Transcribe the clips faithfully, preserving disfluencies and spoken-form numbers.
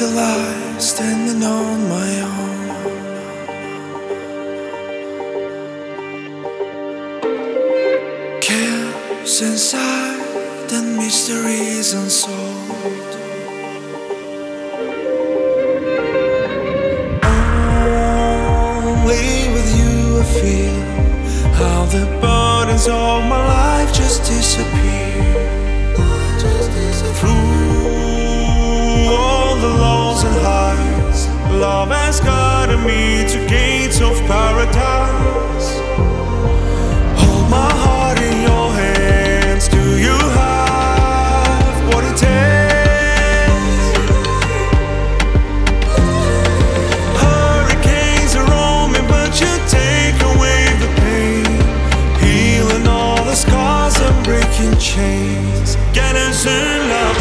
the light, standing on my own. Chaos inside and mysteries unsolved. Only with you I feel how the burdens of my life just disappear. Through all the lows and highs, love has guided me to gates of paradise. Hold my heart in your hands. Do you have what it takes? Hurricanes are roaming, but you take away the pain, healing all the scars and breaking chains. Get us in love.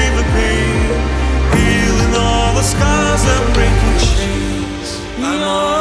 I know